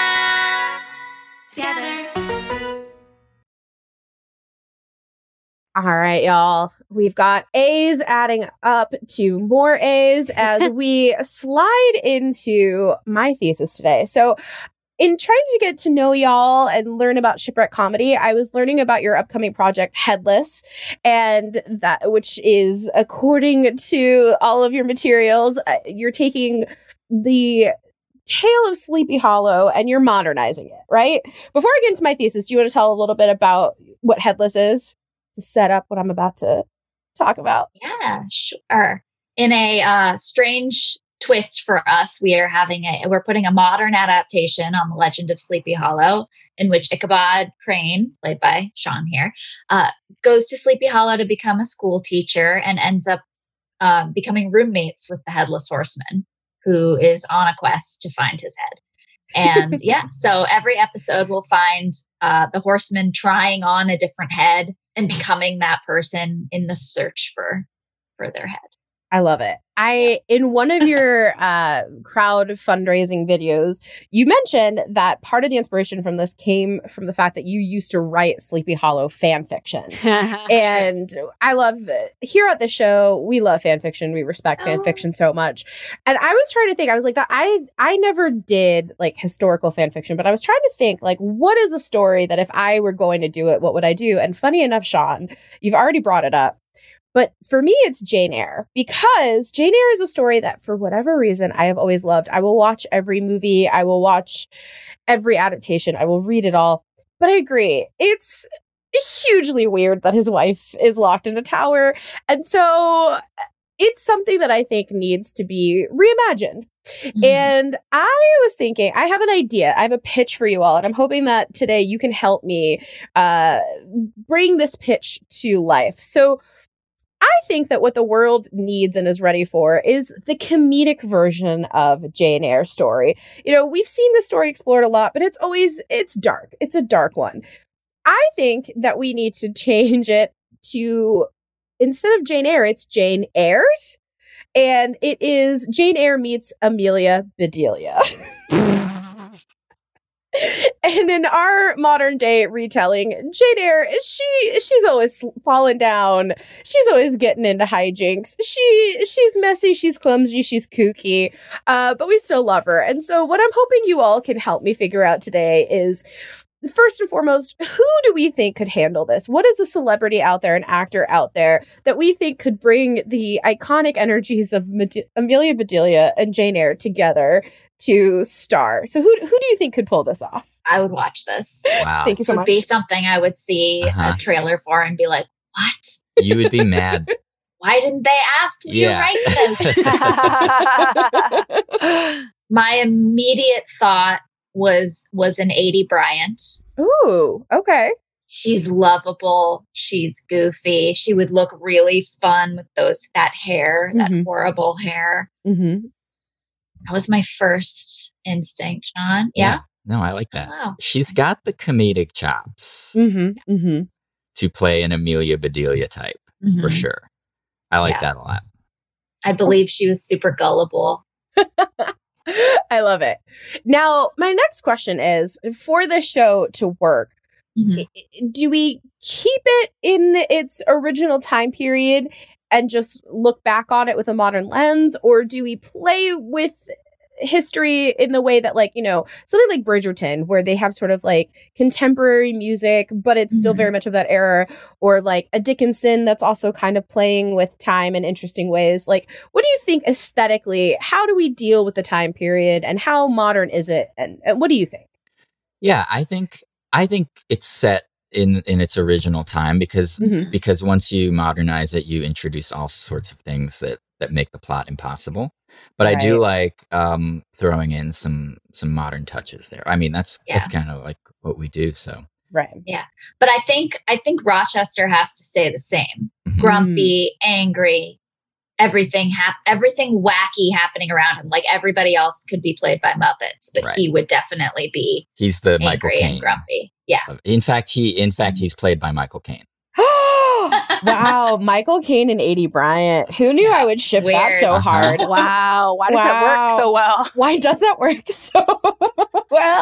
Together. All right, y'all. We've got A's adding up to more A's as we slide into my thesis today. So in trying to get to know y'all and learn about Shipwreck Comedy, I was learning about your upcoming project, Headless, and that, which is, according to all of your materials, uh, you're taking the tale of Sleepy Hollow and you're modernizing it, right? Before I get into my thesis, do you want to tell a little bit about what Headless is to set up what I'm about to talk about? Yeah, sure. In a uh, strange twist for us, we are having a we're putting a modern adaptation on the Legend of Sleepy Hollow, in which Ichabod Crane, played by Sean here, uh, goes to Sleepy Hollow to become a school teacher and ends up um, becoming roommates with the Headless Horseman, who is on a quest to find his head. And yeah, so every episode will find uh, the horseman trying on a different head and becoming that person in the search for for their head. I love it. I, in one of your uh, crowd fundraising videos, you mentioned that part of the inspiration from this came from the fact that you used to write Sleepy Hollow fan fiction. And I love it. Here at the show, we love fan fiction. We respect fan Oh. fiction so much. And I was trying to think, I was like, that I, I never did like historical fan fiction, but I was trying to think, like, what is a story that if I were going to do it, what would I do? And funny enough, Sean, you've already brought it up. But for me, it's Jane Eyre, because Jane Eyre is a story that, for whatever reason, I have always loved. I will watch every movie. I will watch every adaptation. I will read it all. But I agree. It's hugely weird that his wife is locked in a tower. And so it's something that I think needs to be reimagined. Mm-hmm. And I was thinking, I have an idea. I have a pitch for you all. And I'm hoping that today you can help me uh, bring this pitch to life. So I think that what the world needs and is ready for is the comedic version of Jane Eyre's story. You know, we've seen this story explored a lot, but it's always, it's dark. It's a dark one. I think that we need to change it to, instead of Jane Eyre, it's Jane Eyres. And it is Jane Eyre meets Amelia Bedelia. And in our modern day retelling, Jane Eyre, she she's always fallen down. She's always getting into hijinks. She she's messy, she's clumsy, she's kooky, uh, but we still love her. And so what I'm hoping you all can help me figure out today is, first and foremost, who do we think could handle this? What is a celebrity out there, an actor out there that we think could bring the iconic energies of Mede- Amelia Bedelia and Jane Eyre together to star? So who who do you think could pull this off? I would watch this. Wow. Thank you so This would much. be something I would see Uh-huh. a trailer for and be like, what? You would be mad. Why didn't they ask me Yeah. to write this? My immediate thought was was an Adie Bryant. Ooh, okay. She's lovable. She's goofy. She would look really fun with those that hair, that Mhm. horrible hair. Mm-hmm. That was my first instinct, Sean. Yeah. No, I like that. Wow. She's got the comedic chops Mm-hmm. Mm-hmm. to play an Amelia Bedelia type, Mhm. for sure. I like Yeah. that a lot. I believe she was super gullible. I love it. Now, my next question is, for this show to work, Mhm. i- i- do we keep it in its original time period and just look back on it with a modern lens, or do we play with history in the way that, like, you know, something like Bridgerton, where they have sort of like contemporary music, but it's still Mhm. very much of that era, or like a Dickinson that's also kind of playing with time in interesting ways? Like, what do you think aesthetically? How do we deal with the time period, and how modern is it? And, and what do you think? Yeah, I think I think it's set in in its original time because Mhm. because once you modernize it, you introduce all sorts of things that that make the plot impossible. But I do like um, throwing in some some modern touches there. I mean, that's that's kind of like what we do. So Right. Yeah. But I think I think Rochester has to stay the same. Mhm. Grumpy, angry, everything hap- everything wacky happening around him. Like everybody else could be played by Muppets, but Right. he would definitely be he's the Michael angry and Caine. grumpy. Yeah. In fact, he in fact he's played by Michael Caine. Wow, Michael Caine and Adie Bryant. Who knew I would ship that Weird. so Uh-huh. hard? Wow. Why does that work Wow. so well? Why does that work so well?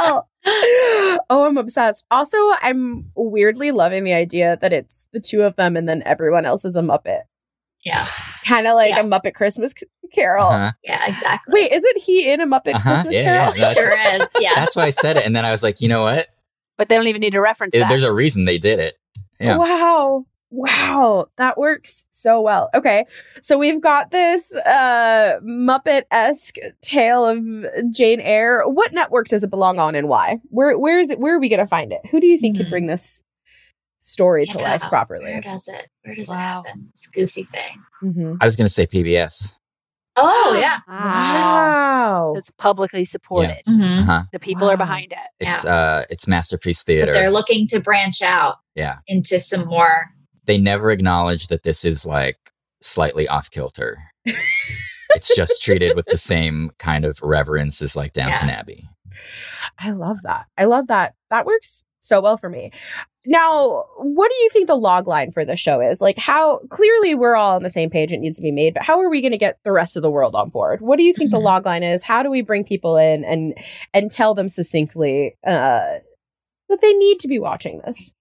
Oh, I'm obsessed. Also, I'm weirdly loving the idea that it's the two of them and then everyone else is a Muppet. Yeah. Kind of like Yeah. a Muppet Christmas C- Carol. Uh-huh. Yeah, exactly. Wait, isn't he in a Muppet Uh-huh. Christmas Yeah, Carol? yeah, that's- Sure is. Yeah. That's why I said it. And then I was like, you know what? But they don't even need to reference It- that. there's a reason they did it. Yeah. Wow. Wow. That works so well. Okay. So we've got this uh Muppet-esque tale of Jane Eyre. What network does it belong on and why? Where where is it where are we gonna find it? Who do you think could Mhm. bring this story to Yeah. life properly? Where does it? Where does Wow. it happen? This goofy thing. Mm-hmm. I was going to say P B S. Oh, yeah. Wow. It's publicly supported. Mhm. Uh-huh. The people Wow. are behind it. It's uh, it's Masterpiece Theater. But they're looking to branch out yeah. into some more. They never acknowledge that this is like slightly off kilter. It's just treated with the same kind of reverence as like Downton Yeah. Abbey. I love that. I love that. That works so well for me. Now, what do you think the log line for the show is? Like, how clearly we're all on the same page, it needs to be made, but how are we going to get the rest of the world on board? What do you think Mhm. the log line is? How do we bring people in and and tell them succinctly uh, that they need to be watching this?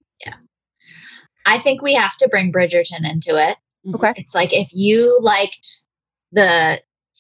I think we have to bring Bridgerton into it. Okay. It's like if you liked the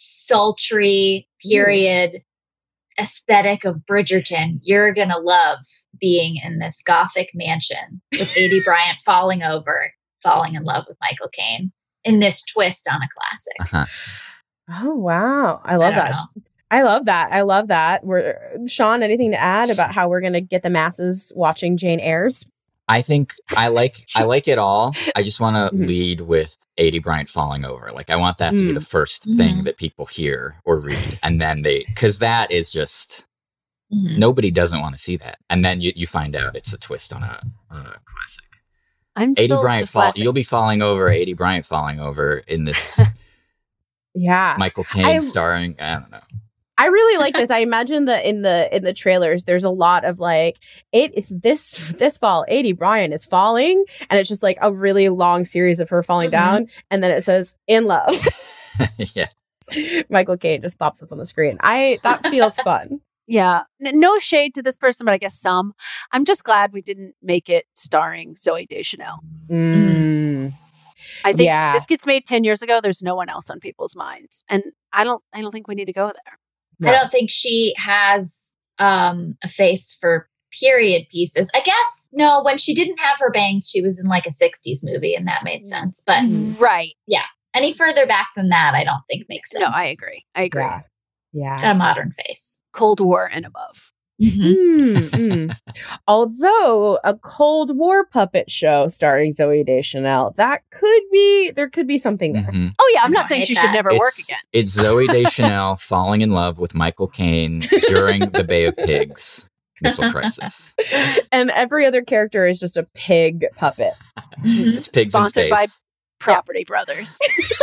sultry period aesthetic of Bridgerton, you're going to love being in this gothic mansion with Adie Bryant falling over, falling in love with Michael Caine in this twist on a classic. Uh-huh. Oh, wow. I love I don't that. know. I love that. I love that. We're, Sean, anything to add about how we're going to get the masses watching Jane Eyre's? I think I like I like it all. I just want to Mhm. lead with Adie Bryant falling over. Like I want that to be Mm. the first thing Mhm. that people hear or read, and then they because that is just Mhm. nobody doesn't want to see that, and then you, you find out it's a twist on a, on a classic. I'm Adie still Bryant just fall. laughing. You'll be falling over. Adie Bryant falling over in this Yeah. Michael Caine I- starring. I don't know. I really like this. I imagine that in the in the trailers, there's a lot of like it this this fall, Adie Bryant is falling, and it's just like a really long series of her falling Mhm. down, and then it says in love. Yeah. Michael Caine just pops up on the screen. I that feels fun. Yeah. N- no shade to this person, but I guess some. I'm just glad we didn't make it starring Zoe Deschanel. Mm. I think Yeah. this gets made ten years ago. There's no one else on people's minds. And I don't I don't think we need to go there. I don't think she has um, a face for period pieces. I guess, no, when she didn't have her bangs, she was in like a sixties movie and that made sense. But Right. any further back than that, I don't think makes sense. No, I agree. I agree. Yeah. Yeah. Got a modern face. Cold War and above. Mm, mm. Although a Cold War puppet show starring Zoe Deschanel, that could be there could be something there. Mhm. Oh yeah, I'm I not don't saying hate she should that. never work It's, again. it's Zoe Deschanel falling in love with Michael Caine during the Bay of Pigs missile crisis. And every other character is just a pig puppet. It's pigs Sponsored in by space. Property Brothers.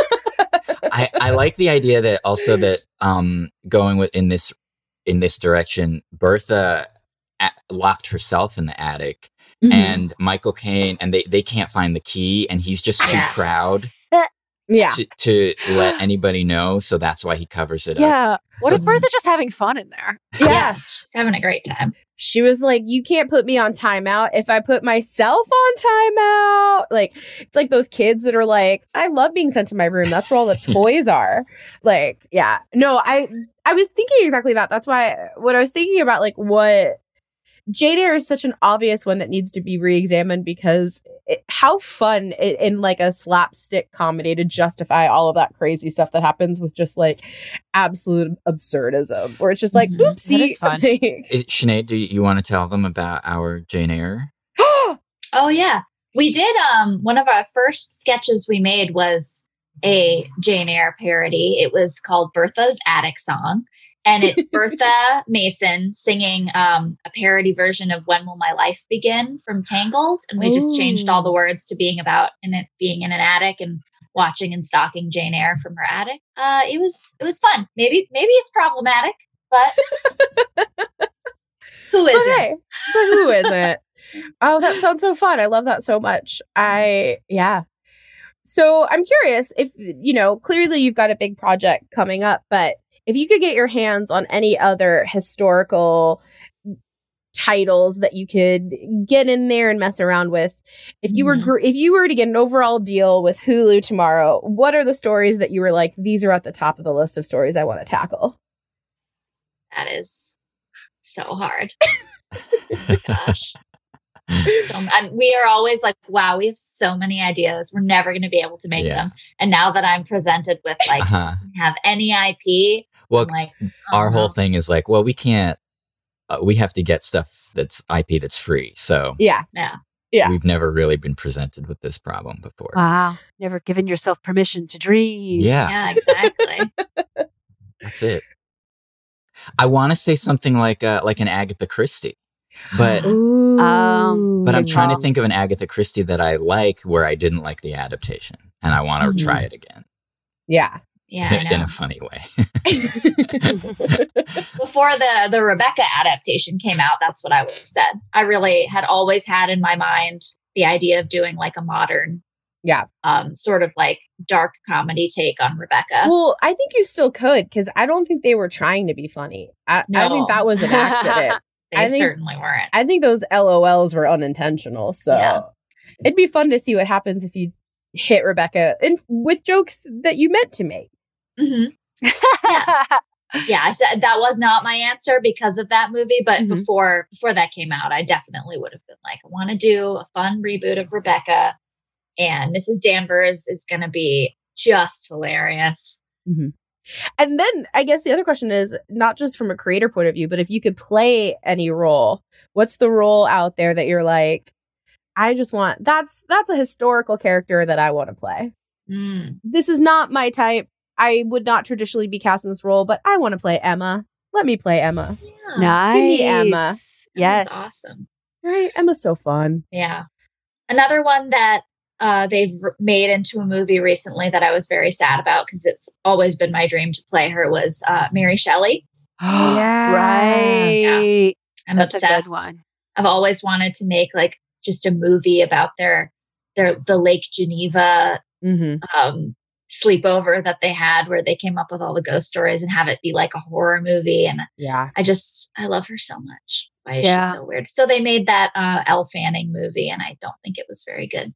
I, I like the idea that also that um going with in this in this direction, Bertha a- locked herself in the attic, Mm-hmm. and Michael Caine, and they they can't find the key, and he's just too Yeah. proud Yeah. to, to let anybody know, so that's why he covers it up. Yeah. What So- if Bertha's just having fun in there? Yeah. She's having a great time. She was like, you can't put me on timeout if I put myself on timeout. Like, it's like those kids that are like, I love being sent to my room. That's where all the toys are. Like, yeah. No, I I was thinking exactly that. That's why when I was thinking about like what Jane Eyre is such an obvious one that needs to be re-examined because it, how fun it, in like a slapstick comedy to justify all of that crazy stuff that happens with just like absolute absurdism, where it's just like, Mhm. oopsie. That is fun. Like- Is- Sinead, do you, you want to tell them about our Jane Eyre? Oh yeah. We did um one of our first sketches we made was a Jane Eyre parody. It was called Bertha's Attic Song. And it's Bertha Mason singing um, a parody version of When Will My Life Begin from Tangled. And we just changed all the words to being about in it being in an attic and watching and stalking Jane Eyre from her attic. Uh, it was it was fun. Maybe maybe it's problematic, but who But isn't? hey, but who isn't? Oh, that sounds so fun. I love that so much. I, yeah. So I'm curious if, you know, clearly you've got a big project coming up, but if you could get your hands on any other historical titles that you could get in there and mess around with. If you Mhm. were gr- if you were to get an overall deal with Hulu tomorrow, what are the stories that you were like, these are at the top of the list of stories I want to tackle? That is so hard. Gosh. So, and we are always like, wow, we have so many ideas. We're never going to be able to make Yeah. them. And now that I'm presented with like, Uh-huh. have any I P, Well, I'm like, our oh, whole no. thing is like, well, we can't, uh, we have to get stuff that's I P that's free. So Yeah. Yeah. Yeah. we've never really been presented with this problem before. Wow. Never given yourself permission to dream. Yeah, Yeah, exactly. that's it. I want to say something like uh, like an Agatha Christie, but Ooh. Um, but I'm Good trying to call. think of an Agatha Christie that I like where I didn't like the adaptation, and I want to Mhm. try it again Yeah, Yeah. I in know. a funny way. Before the the Rebecca adaptation came out, that's what I would have said. I really had always had in my mind the idea of doing like a modern, Yeah. um, sort of like dark comedy take on Rebecca. Well, I think you still could because I don't think they were trying to be funny. I, I No. think that was an accident. They I think- certainly weren't. I think those L O Ls were unintentional. So Yeah. it'd be fun to see what happens if you hit Rebecca and with jokes that you meant to make. hmm Yeah. Yeah, I said that was not my answer because of that movie, but Mhm. before before that came out, I definitely would have been like, I want to do a fun reboot of Rebecca, and Missus Danvers is going to be just hilarious. And then I guess the other question is not just from a creator point of view, but if you could play any role, what's the role out there that you're like, I just want that's that's a historical character that I want to play. Mm. This is not my type. I would not traditionally be cast in this role, but I want to play Emma. Let me play Emma. Yeah, Nice. Give me Emma. that was Yes. awesome. Right? Emma's so fun. Yeah, another one that uh, they've r- made into a movie recently that I was very sad about because it's always been my dream to play her was uh, Mary Shelley. Yeah. Right. I'm That's a obsessed. good one. I've always wanted to make like just a movie about their their the Lake Geneva Mm-hmm. um, sleepover that they had, where they came up with all the ghost stories and have it be like a horror movie. And Yeah. I just I love her so much. Why is Yeah. she so weird? So they made that uh, Elle Fanning movie, and I don't think it was very good.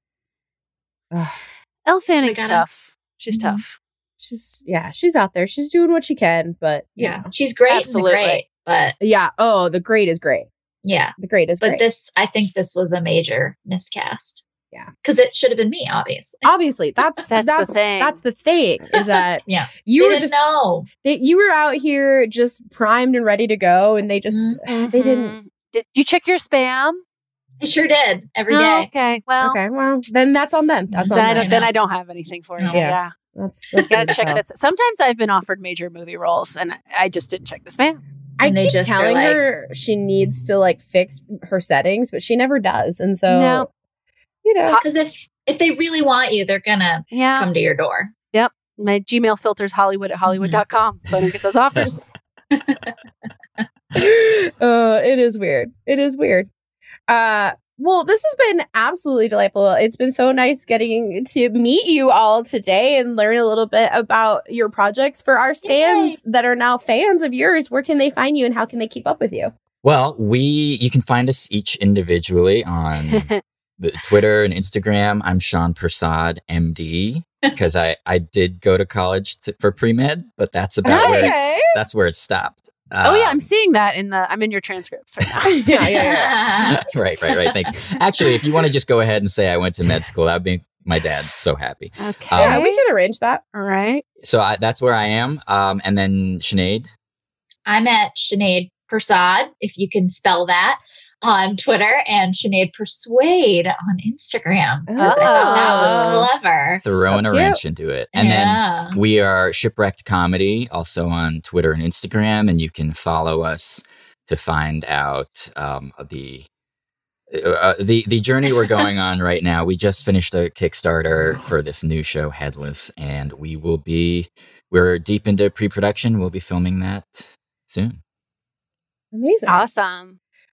Elle Fanning's gotta- tough. She's Mhm. tough. She's yeah, she's out there. She's doing what she can, but you Yeah, know. she's great, Absolutely. and the great, but Yeah. Oh, the great is great. yeah, The great is but great. this I think this was a major miscast. Yeah. because it should have been me, obviously. Obviously, that's That's that's the that's, thing. the thing is that Yeah, you were didn't just know. that you were out here just primed and ready to go, and they just they didn't. Mhm. Did you check your spam? I sure did every Oh, day. okay. Well, Okay, well then that's on them. That's on then, I them. don't, then I don't have anything for you. No. Yeah. Yeah. That's that's Gotta weird as check hell. it. Sometimes I've been offered major movie roles and I just didn't check the spam. I And they keep just are telling like- her she needs to like fix her settings, but she never does. And so, No. you know, Because if if they really want you, they're gonna Yeah. come to your door. My Gmail filters Hollywood at Hollywood dot com, so I don't get those offers. uh, it is weird. It is weird. Uh, well, this has been absolutely delightful. It's been so nice getting to meet you all today and learn a little bit about your projects for our stands that are now fans of yours. Where can they find you and how can they keep up with you? Well, we you can find us each individually on the Twitter and Instagram. I'm Sean Prasad, M D, because I I did go to college to, for pre med, but that's about where Okay. it's, that's where it stopped. Oh yeah, Um, I'm seeing that in the. I'm in your transcripts right now. yeah, yeah, yeah. right, right, right. Thanks. Actually, if you want to just go ahead and say I went to med school, that'd be my dad so happy. Okay. Yeah, we can arrange that. All right. So I, that's where I am. Um, and then Sinead. I'm at Sinead Prasad, if you can spell that, on Twitter, and Sinead Persuade on Instagram. 'Cause I thought that Oh. was clever. Throwing That's a cute. wrench into it. And Yeah. then we are Shipwrecked Comedy, also on Twitter and Instagram, and you can follow us to find out um, the uh, the the journey we're going on right now. We just finished a Kickstarter for this new show, Headless, and we will be we're deep into pre-production. We'll be filming that soon. Amazing. Awesome.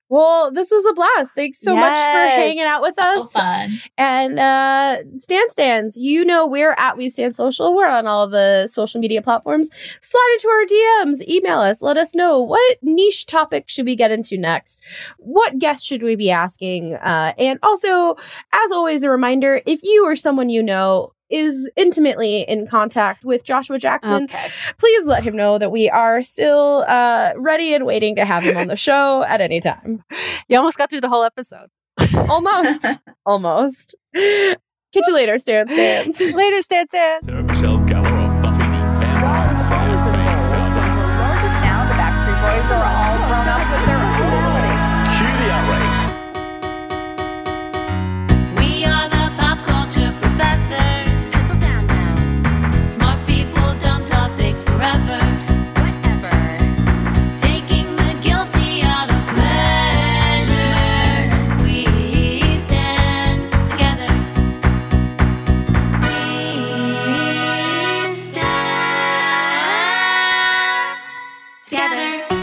Well, this was a blast. Thanks so much for Yes. hanging out with us. So fun. And uh Stan Stans, you know we're at We Stand Social. We're on all the social media platforms. Slide into our D Ms, email us, let us know what niche topic should we get into next? What guests should we be asking? Uh, and also, as always, a reminder, if you or someone you know is intimately in contact with Joshua Jackson, Okay. please let him know that we are still uh, ready and waiting to have him on the show at any time. You almost got through the whole episode. Almost. Almost. Catch you later, Stan Stans. Later, Stan Stan. Sarah Michelle Gellar of Buffy the Vampire Slayer fame found it. Now the Backstreet Boys are all grown up with their own reality. Cue the outrage. We are the pop culture professors. Settle down now. Smart people, dumb topics forever. Whatever. Taking the guilty out of pleasure. We stand together. We stand together.